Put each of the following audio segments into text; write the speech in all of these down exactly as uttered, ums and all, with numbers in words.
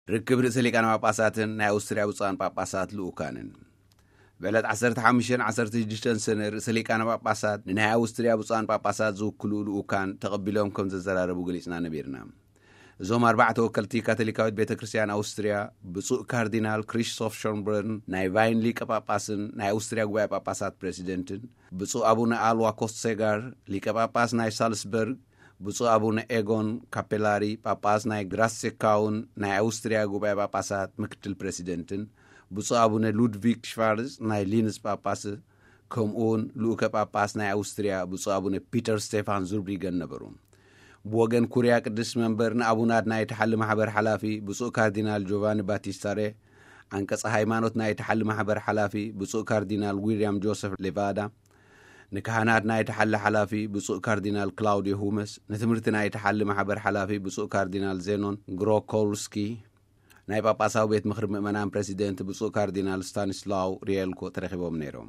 ርክብ ርእሰ ሊቃነ ጳጳሳትን ናይ ኣውስትርያ ብፁዓን ጳጳሳት ልኡካንን ብዕለት ዓሰርተ ሓሙሽተ ዓሰርተ ሽዱሽተ ሰነ ርእሰ ሊቃነ ጳጳሳት ንናይ ኣውስትርያ ብፁዓን ጳጳሳት ዝውክሉ ልኡካን ተቐቢሎም ከም ዘዘራረቡ ገሊጽና ነቢርና። እዞም ኣርባዕተ ወከልቲ ካቶሊካዊት ቤተ ክርስቲያን ኣውስትርያ ብፁዕ ካርዲናል ክሪስቶፍ ሾንበርን ናይ ቫይን ሊቀ ጳጳስን ናይ ኣውስትርያ ጉባኤ ጳጳሳት ፕሬሲደንትን፣ ብፁዕ ኣቡነ ኣልዋ ኮስቴጋር ሊቀ ጳጳስ ናይ ሳልስበርግ፣ ብፁዕ ኣቡነ ኤጎን ካፔላሪ ጳጳስ ናይ ግራሴካውን ናይ ኣውስትርያ ጉባኤ ጳጳሳት ምክትል ፕሬሲደንትን፣ ብፁዕ ኣቡነ ሉድቪግ ሽቫርዝ ናይ ሊንስ ጳጳስ ከምኡውን ልኡከ ጳጳስ ናይ ኣውስትርያ ብፁዕ ኣቡነ ፒተር ስቴፋን ዙርብሪገን ነበሩ። ብወገን ኩርያ ቅዱስ መንበር ንኣቡናት ናይ ተሓሊ ማሕበር ሓላፊ ብፁዕ ካርዲናል ጆቫኒ ባቲስታሬ፣ አንቀጸ ሃይማኖት ናይ ተሓሊ ማሕበር ሓላፊ ብፁዕ ካርዲናል ዊልያም ጆሴፍ ሌቫዳ፣ ንካህናት ናይ ተሓሊ ሓላፊ ብፁዕ ካርዲናል ክላውዲዮ ሁመስ፣ ንትምህርቲ ናይ ተሓሊ ማሕበር ሓላፊ ብፁዕ ካርዲናል ዜኖን ግሮኮልስኪ፣ ናይ ጳጳሳዊ ቤት ምክሪ ምእመናን ፕሬሲደንት ብፁዕ ካርዲናል ስታኒስላው ሪየልኮ ተረኺቦም ነይሮም።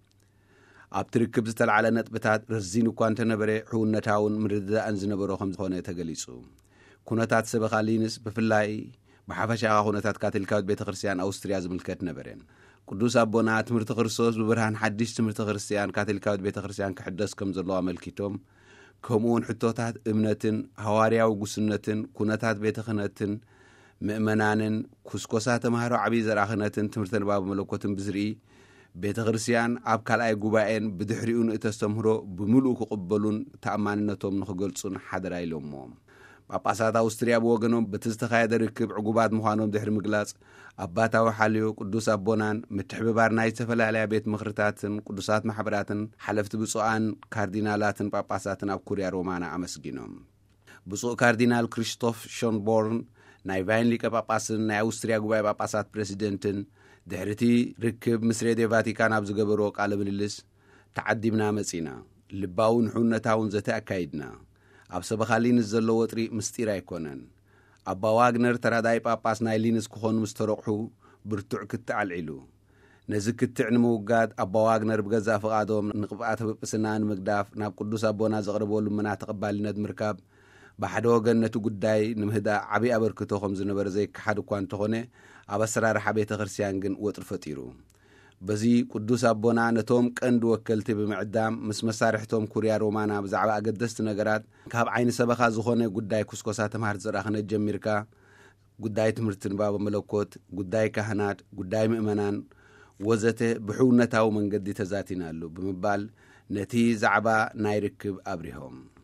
ኣብ ትርክብ ዝተለዓለ ነጥብታት ርዚን እኳ እንተነበረ ሕውነታውን ምርድዳእን ዝነበሮ ከም ዝኾነ ተገሊጹ። ኩነታት ሰበኻ ሊንስ ብፍላይ ብሓፈሻኻ ኩነታት ካቶሊካዊት ቤተ ክርስቲያን ኣውስትርያ ዝምልከት ነበረን። ቅዱስ ኣቦና ትምህርቲ ክርስቶስ ብብርሃን ሓድሽ ትምህርቲ ክርስቲያን ካቶሊካዊት ቤተ ክርስቲያን ክሕደስ ከም ዘለዋ መልኪቶም፣ ከምኡውን ሕቶታት እምነትን ሃዋርያዊ ጉስነትን ኩነታት ቤተ ክህነትን ምእመናንን ኩስኮሳ ተምሃሮ ዓብዪ ዘርአ ክህነትን ትምህርቲ ንባብ መለኮትን ብዝርኢ ቤተ ክርስቲያን ኣብ ካልኣይ ጉባኤን ብድሕሪኡን እተስተምህሮ ብምሉእ ክቕበሉን ተኣማንነቶም ንኽገልጹን ሓደራ ኢሎሞ። ጳጳሳት ኣውስትርያ ብወገኖም በቲ ዝተኻየደ ርክብ ዕጉባት ምዃኖም ድሕሪ ምግላጽ ኣባታዊ ሓልዮ ቅዱስ ኣቦናን ምትሕብባር ናይ ዝተፈላለያ ቤት ምኽርታትን ቅዱሳት ማሕበራትን ሓለፍቲ ብፁዓን ካርዲናላትን ጳጳሳትን ኣብ ኩርያ ሮማና ኣመስጊኖም። ብፁዕ ካርዲናል ክሪስቶፍ ሾንቦርን ናይ ቫይን ሊቀ ጳጳስን ናይ ኣውስትርያ ጉባኤ ጳጳሳት ፕሬሲደንትን ድሕርቲ ርክብ ምስ ሬድዮ ቫቲካን ኣብ ዝገበርዎ ቃለ ምልልስ ተዓዲምና መጺና ልባውን ሕውነታውን ዘተ ኣካይድና ኣብ ሰበኻ ሊንስ ዘሎ ወጥሪ ምስጢር ኣይኮነን። ኣባ ዋግነር ተራዳይ ጳጳስ ናይ ሊንስ ክኾኑ ምስ ተረቑሑ ብርቱዕ ክትዕ ኣልዒሉ ነዚ ክትዕ ንምውጋድ ኣባ ዋግነር ብገዛእ ፍቓዶም ንቕብኣተ ጵጵስና ንምግዳፍ ናብ ቅዱስ ኣቦና ዘቕርበሉ ልመና ተቐባልነት ምርካብ ብሓደ ወገን ነቲ ጉዳይ ንምህዳእ ዓብዪ ኣበርክቶ ከም ዝነበረ ዘይከሓድ እኳ እንተኾነ ኣብ ኣሰራርሓ ቤተ ክርስቲያን ግን ወጥሪ ፈጢሩ። በዚ ቅዱስ ኣቦና ነቶም ቀንዲ ወከልቲ ብምዕዳም ምስ መሳርሕቶም ኩርያ ሮማና ብዛዕባ ኣገደስቲ ነገራት ካብ ዓይኒ ሰበኻ ዝኾነ ጉዳይ ኩስኮሳ ተምሃር ዘርአ ክህነት ጀሚርካ ጉዳይ ትምህርቲ ንባብ መለኮት፣ ጉዳይ ካህናት፣ ጉዳይ ምእመናን ወዘተ ብሕውነታዊ መንገዲ ተዛቲናሉ ብምባል ነቲ ዛዕባ ናይ ርክብ ኣብሪሆም